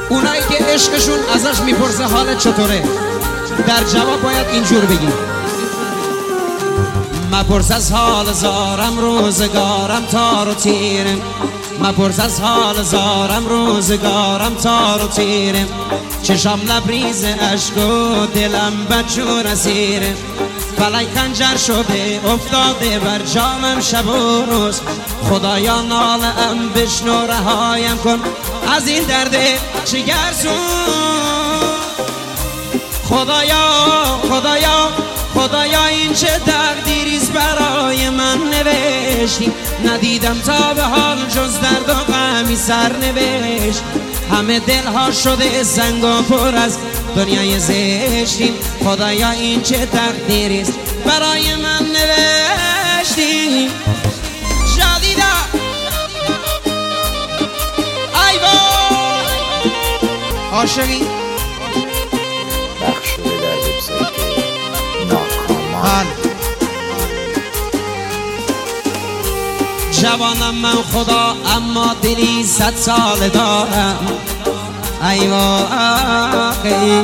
اونایی که عشقشون ازش میپرسه حالت چطوره، در جواب باید اینجور بگی: مپرس از حال زارم روزگارم تار و تیرم، مپرس از حال زارم روزگارم تار و تیرم، چشام لبریز عشق و دلم بچور اسیرم، فلک خنجر شده افتاده بر جامم شب و روز، خدایا ناله ام بشنو رهایم کن از این درد جگرسوز. خدایا این چه تقدیریست برای من نوشتی، ندیدم تا به حال جز درد و غمی سرنوشت، همه دلها شده سنگ و پر از دنیای زشتی، خدایا این چه تقدیریست برای من نوشتی. جدیده ای وای عاشقی پخش شده در وبسایت ناکامان. جوانم من خدا اما دلی 100 سال دارم، ای واقعی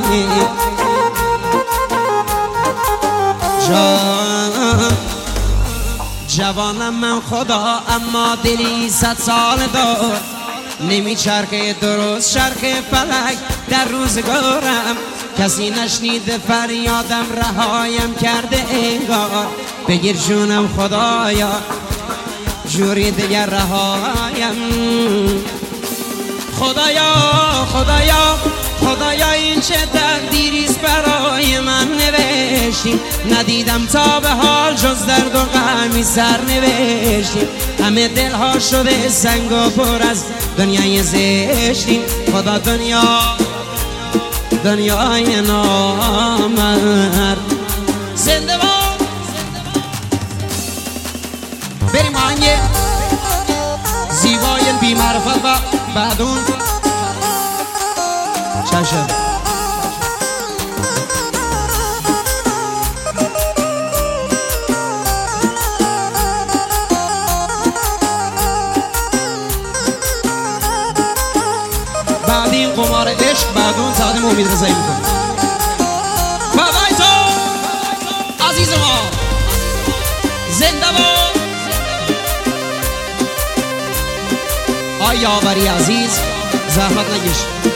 جوانم من خدا اما دلی 100 سال دار، نمیچرخه درست چرخ فلک در روزگارم، کسی نشنیده فریادم رهایم کرده انگار، بگیر جونم خدایا جوری دیگر رهایم. خدایا این چه تقدیریست برای من نوشتی، ندیدم تا به حال جز درد و غمی سرنوشتی، همه دلها شده سنگ و پر از دنیای زشتی، خدا دنیای نامرد. زنده باد. بریم آهنگ زیبای بی معرفت و بعدون چشم. بعد این قمار عشق بعدون تقدیم امید رضایی میکنم. فدای تو عزیز ما، زنده باد. آی یاوری عزیز زحمت نکش.